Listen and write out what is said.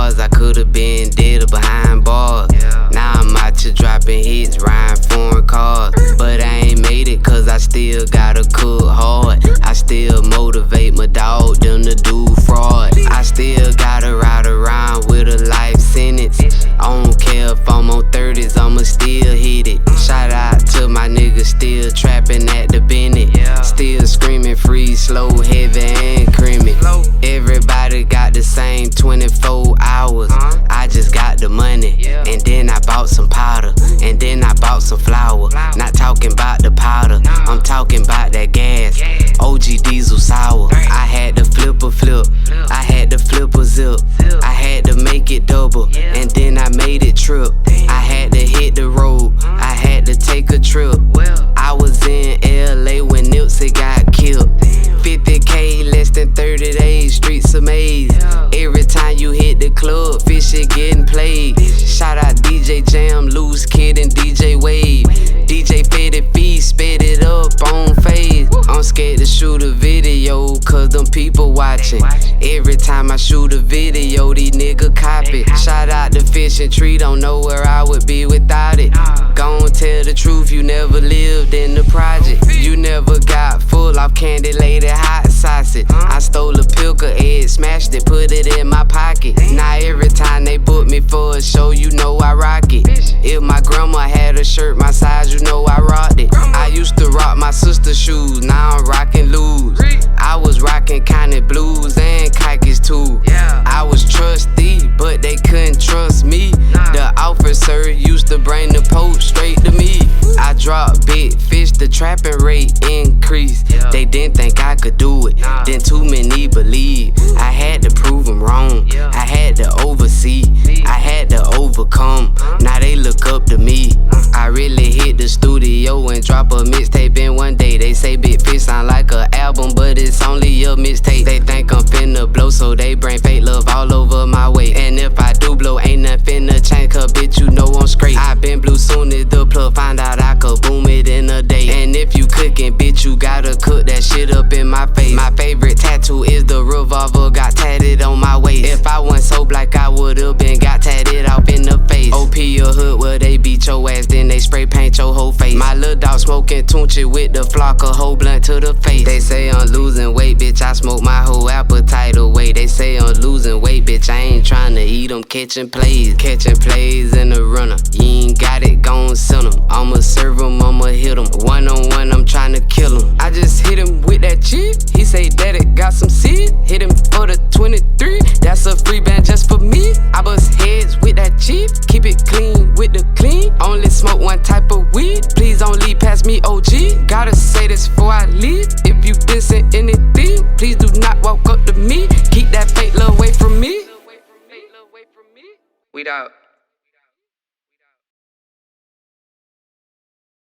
stars. I could've been dead or behind bars. Now I'm out here dropping hits, riding foreign cars. But I ain't made it cause I still gotta cook hard. I still motivate my dog, them to do fraud. I still gotta ride around with a life sentence. I don't care if I'm on 30s, I'ma still hit it. Shout out to my niggas still trapping at the Bennett. Still screaming free, slow, heavy, and creamy. Everybody got the same 24 hours. I just got the money, and then I bought some powder, and then I bought some flour. Not talking about the powder, I'm talking about that gas. OG diesel sour. I had to flip a flip, I had to flip a zip. I had to make it double, and then I made it trip. I had to hit the road, I had to take a trip. I was in LA when Nipsey got killed. 50K, less than 30 days, streets a maze. Every time you hit the club, fish shit getting played. Shout out DJ Jam, Loose Kid, and DJ Wave. DJ Fetty Feast, sped it up on phase. I'm scared to shoot a video, cause them people watching. Every time I shoot a video, these niggas copy. Shout out to Fish and Tree, don't know where I would be without it. Gon' tell the truth, you never lived in the project. You never got full off candy, lady, hot sausage. I stole a Pilker egg, smashed it, put it in my pocket. Now every time they book me for a show, you know I rock it. If my grandma had a shirt my size, you know I rocked it. I used to rock my sister's shoes, now I'm rocking Lou's. I was rocking Connie Blues and Kikes too. I was trusty, but they couldn't trust me. The officer used to bring the Pope straight to me. I dropped big fish, the trapping rate increased. They didn't think I could do it, then too many believe. I had to prove them wrong, I had to oversee, I had to overcome. Now they look up to me. I really hit the studio and drop a mixtape in one day. They say Big Fish sound like an album, but it's only a mixtape. They think I'm finna blow, so they bring fake love all over my way. And if I do blow, ain't nothing finna change, cause bitch, you know I'm straight. I been blue soon as the plug find out I could boom it in a day. And if you cooking, bitch, you gotta cook that shit up in my face. My favorite tattoo is the revolver got tatted on my waist. If I wasn't so black, I would've been got tatted off in the face. OP a hood where they beat your ass, then they spray paint your whole face. My little dog smoking Tunchi with the flock, a whole blunt to the face. They say I'm losing weight, bitch, I smoke my whole appetite away. They say I'm losing weight, bitch, I ain't tryna eat them, catching plays. Catching plays in the runner, you ain't got it, gon' send them. I'ma serve them, I'ma hit them. One on one, I'm tryna kill him. I just hit him with that chip, he say daddy got some seed. Hit him for the 23, that's a free band just for me. I bust heads with that chip, keep it clean with the clean. Only smoke one type of weed, please don't leave past me OG. Gotta say this before I leave, if you dissing anything, please do not walk up to me. Keep that fake love away from me. We out.